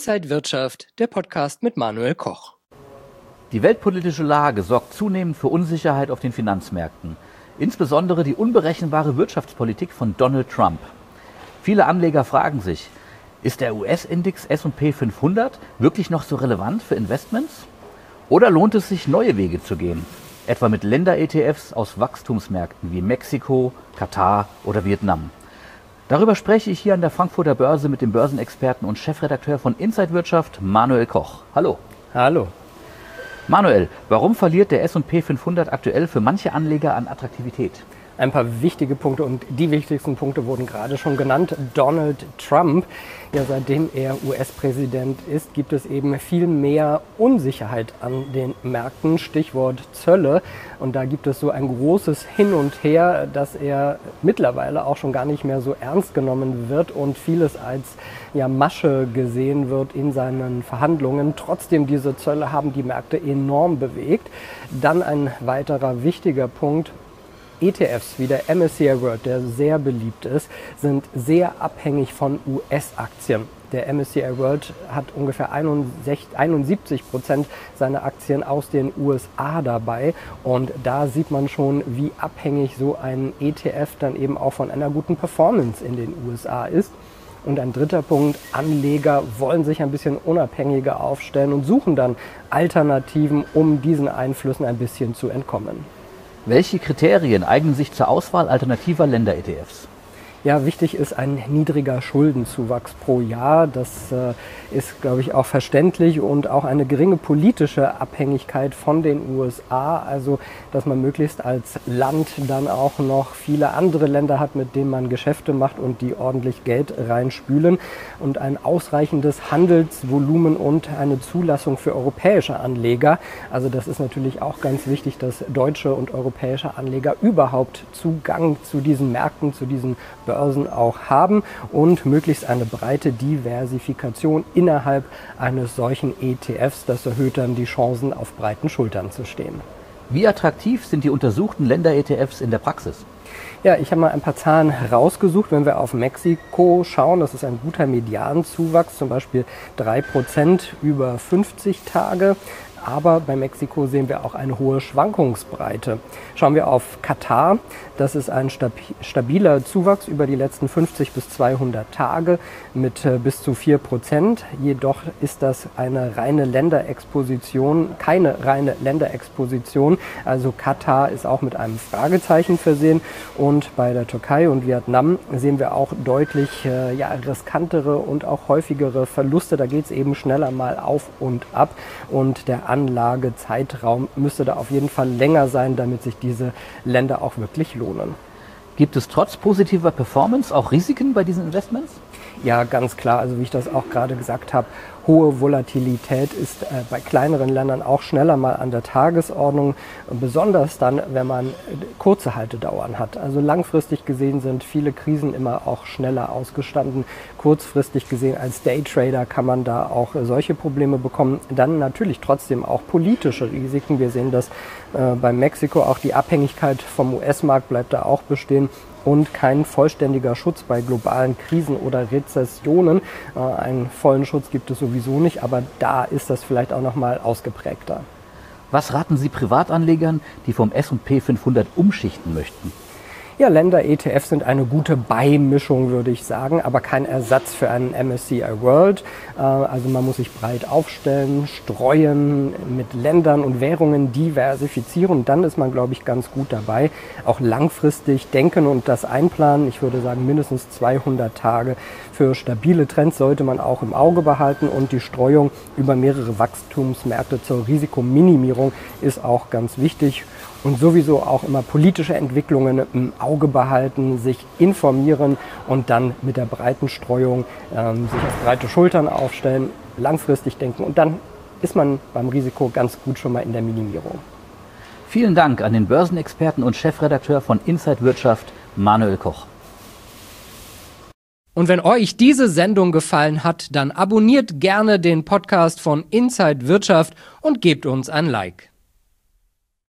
Inside Wirtschaft, der Podcast mit Manuel Koch. Die weltpolitische Lage sorgt zunehmend für Unsicherheit auf den Finanzmärkten. Insbesondere die unberechenbare Wirtschaftspolitik von Donald Trump. Viele Anleger fragen sich, ist der US-Index S&P 500 wirklich noch so relevant für Investments? Oder lohnt es sich, neue Wege zu gehen? Etwa mit Länder-ETFs aus Wachstumsmärkten wie Mexiko, Katar oder Vietnam. Darüber spreche ich hier an der Frankfurter Börse mit dem Börsenexperten und Chefredakteur von Inside Wirtschaft, Manuel Koch. Hallo. Hallo. Manuel, warum verliert der S&P 500 aktuell für manche Anleger an Attraktivität? Ein paar wichtige Punkte und die wichtigsten Punkte wurden gerade schon genannt. Donald Trump, ja, seitdem er US-Präsident ist, gibt es eben viel mehr Unsicherheit an den Märkten, Stichwort Zölle. Und da gibt es so ein großes Hin und Her, dass er mittlerweile auch schon gar nicht mehr so ernst genommen wird und vieles als Masche gesehen wird in seinen Verhandlungen. Trotzdem, diese Zölle haben die Märkte enorm bewegt. Dann ein weiterer wichtiger Punkt: ETFs wie der MSCI World, der sehr beliebt ist, sind sehr abhängig von US-Aktien. Der MSCI World hat ungefähr 71% seiner Aktien aus den USA dabei. Und da sieht man schon, wie abhängig so ein ETF dann eben auch von einer guten Performance in den USA ist. Und ein dritter Punkt: Anleger wollen sich ein bisschen unabhängiger aufstellen und suchen dann Alternativen, um diesen Einflüssen ein bisschen zu entkommen. Welche Kriterien eignen sich zur Auswahl alternativer Länder-ETFs? Ja, wichtig ist ein niedriger Schuldenzuwachs pro Jahr. Das ist, glaube ich, auch verständlich, und auch eine geringe politische Abhängigkeit von den USA. Also, dass man möglichst als Land dann auch noch viele andere Länder hat, mit denen man Geschäfte macht und die ordentlich Geld reinspülen. Und ein ausreichendes Handelsvolumen und eine Zulassung für europäische Anleger. Also das ist natürlich auch ganz wichtig, dass deutsche und europäische Anleger überhaupt Zugang zu diesen Märkten, zu diesen Börsen auch haben, und möglichst eine breite Diversifikation innerhalb eines solchen ETFs. Das erhöht dann die Chancen, auf breiten Schultern zu stehen. Wie attraktiv sind die untersuchten Länder-ETFs in der Praxis? Ja, ich habe mal ein paar Zahlen rausgesucht. Wenn wir auf Mexiko schauen, das ist ein guter Medianzuwachs, zum Beispiel 3% über 50 Tage. Aber bei Mexiko sehen wir auch eine hohe Schwankungsbreite. Schauen wir auf Katar, das ist ein stabiler Zuwachs über die letzten 50 bis 200 Tage mit bis zu 4%. Jedoch ist das eine reine Länderexposition, keine reine Länderexposition. Also Katar ist auch mit einem Fragezeichen versehen. Und bei der Türkei und Vietnam sehen wir auch deutlich riskantere und auch häufigere Verluste. Da geht es eben schneller mal auf und ab. Und der Anlagezeitraum müsste da auf jeden Fall länger sein, damit sich diese Länder auch wirklich lohnen. Gibt es trotz positiver Performance auch Risiken bei diesen Investments? Ja, ganz klar. Also wie ich das auch gerade gesagt habe, hohe Volatilität ist bei kleineren Ländern auch schneller mal an der Tagesordnung, besonders dann, wenn man kurze Haltedauern hat. Also langfristig gesehen sind viele Krisen immer auch schneller ausgestanden. Kurzfristig gesehen als Daytrader kann man da auch solche Probleme bekommen. Dann natürlich trotzdem auch politische Risiken. Wir sehen das bei Mexiko, auch die Abhängigkeit vom US-Markt bleibt da auch bestehen. Und kein vollständiger Schutz bei globalen Krisen oder Rezessionen. Einen vollen Schutz gibt es sowieso nicht, aber da ist das vielleicht auch noch mal ausgeprägter. Was raten Sie Privatanlegern, die vom S&P 500 umschichten möchten? Ja, Länder-ETFs sind eine gute Beimischung, würde ich sagen, aber kein Ersatz für einen MSCI World. Also man muss sich breit aufstellen, streuen, mit Ländern und Währungen diversifizieren. Dann ist man, glaube ich, ganz gut dabei. Auch langfristig denken und das einplanen. Ich würde sagen, mindestens 200 Tage für stabile Trends sollte man auch im Auge behalten. Und die Streuung über mehrere Wachstumsmärkte zur Risikominimierung ist auch ganz wichtig. Und sowieso auch immer politische Entwicklungen im Auge behalten, sich informieren und dann mit der breiten Streuung sich auf breite Schultern aufstellen, langfristig denken, und dann ist man beim Risiko ganz gut schon mal in der Minimierung. Vielen Dank an den Börsenexperten und Chefredakteur von Inside Wirtschaft, Manuel Koch. Und wenn euch diese Sendung gefallen hat, dann abonniert gerne den Podcast von Inside Wirtschaft und gebt uns ein Like.